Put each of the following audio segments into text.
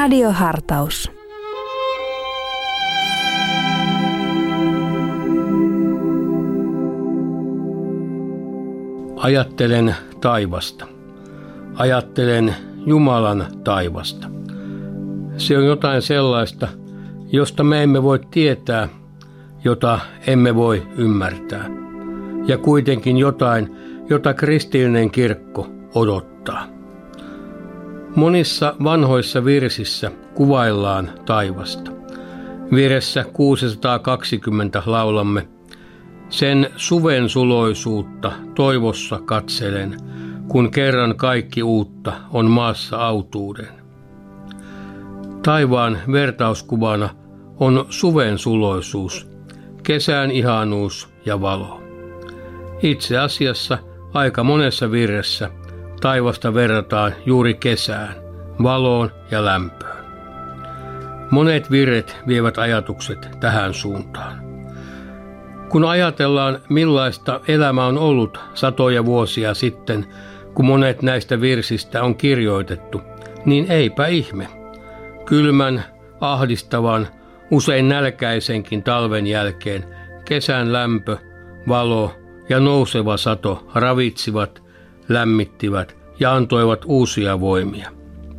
Radiohartaus. Ajattelen taivasta. Ajattelen Jumalan taivasta. Se on jotain sellaista, josta me emme voi tietää, jota emme voi ymmärtää. Ja kuitenkin jotain, jota kristillinen kirkko odottaa. Monissa vanhoissa virsissä kuvaillaan taivasta. Viressä 620 laulamme: sen suven suloisuutta toivossa katselen, kun kerran kaikki uutta on maassa autuuden. Taivaan vertauskuvana on suven suloisuus, kesän ihanuus ja valo. Itse asiassa aika monessa virressä taivasta verrataan juuri kesään, valoon ja lämpöön. Monet virret vievät ajatukset tähän suuntaan. Kun ajatellaan, millaista elämä on ollut satoja vuosia sitten, kun monet näistä virsistä on kirjoitettu, niin eipä ihme. Kylmän, ahdistavan, usein nälkäisenkin talven jälkeen kesän lämpö, valo ja nouseva sato ravitsivat, lämmittivät ja antoivat uusia voimia.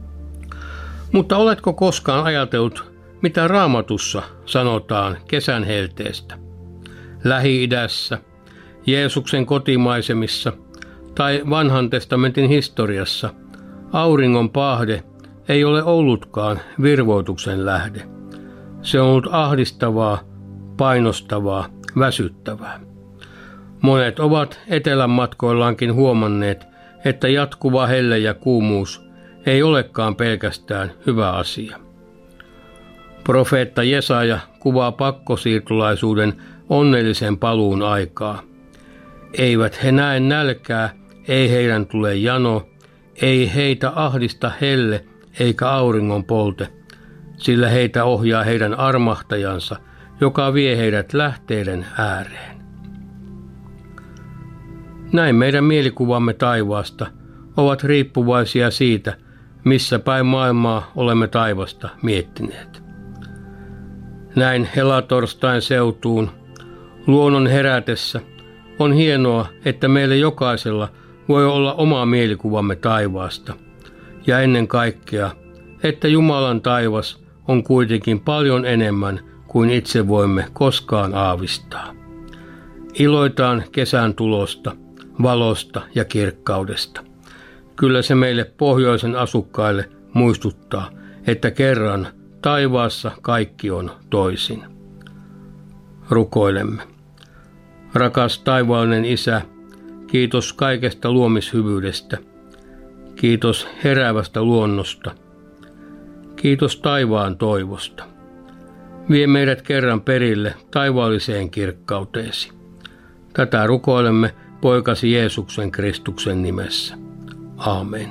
Mutta oletko koskaan ajatellut, mitä Raamatussa sanotaan kesän helteestä? Lähi-idässä, Jeesuksen kotimaisemissa tai Vanhan testamentin historiassa auringon paahde ei ole ollutkaan virvoituksen lähde. Se on ollut ahdistavaa, painostavaa, väsyttävää. Monet ovat etelän matkoillaankin huomanneet, että jatkuva helle ja kuumuus ei olekaan pelkästään hyvä asia. Profeetta Jesaja kuvaa pakkosiirtolaisuuden onnellisen paluun aikaa. Eivät he näe nälkää, ei heidän tule jano, ei heitä ahdista helle eikä auringon polte, sillä heitä ohjaa heidän armahtajansa, joka vie heidät lähteiden ääreen. Näin meidän mielikuvamme taivaasta ovat riippuvaisia siitä, missä päin maailmaa olemme taivasta miettineet. Näin helatorstain seutuun, luonnon herätessä, on hienoa, että meille jokaisella voi olla oma mielikuvamme taivaasta. Ja ennen kaikkea, että Jumalan taivas on kuitenkin paljon enemmän kuin itse voimme koskaan aavistaa. Iloitaan kesän tulosta, valosta ja kirkkaudesta. Kyllä se meille pohjoisen asukkaille muistuttaa, että kerran taivaassa kaikki on toisin. Rukoilemme. Rakas taivaallinen Isä, kiitos kaikesta luomishyvyydestä. Kiitos heräävästä luonnosta. Kiitos taivaan toivosta. Vie meidät kerran perille taivaalliseen kirkkauteesi. Tätä rukoilemme Poikasi Jeesuksen Kristuksen nimessä. Aamen.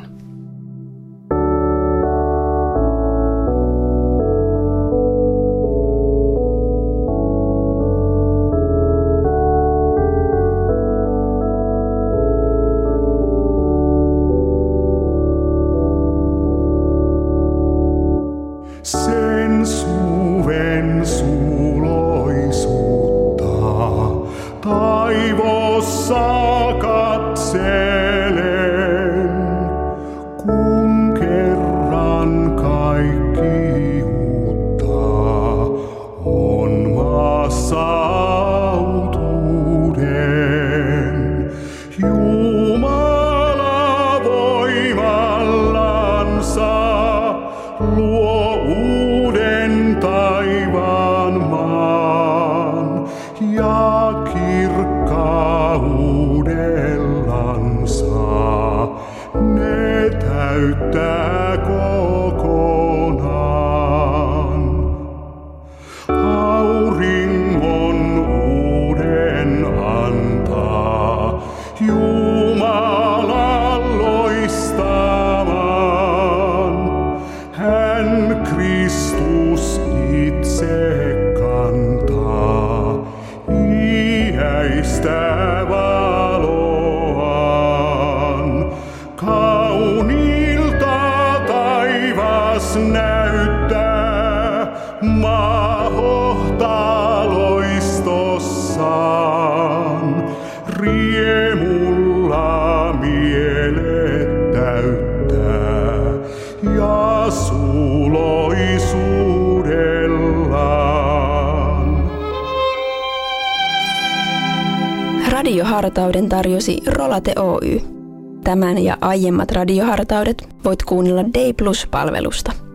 Sen suven suloisuutta taivossa katselen, kun kerran kaikki uutta on maassa autuuden. Jumala voimallansa luo uuden taivaan maan ja kirkkaudellansa ne täyttää kokonaan. Auringon uuden antaa Jumala loistamaan. Hän Kristus itse kantaa iäistä valoaan. Kauniilta taivas näyttää. radiohartauden tarjosi Rolate Oy. Tämän ja aiemmat radiohartaudet voit kuunnella Day Plus-palvelusta.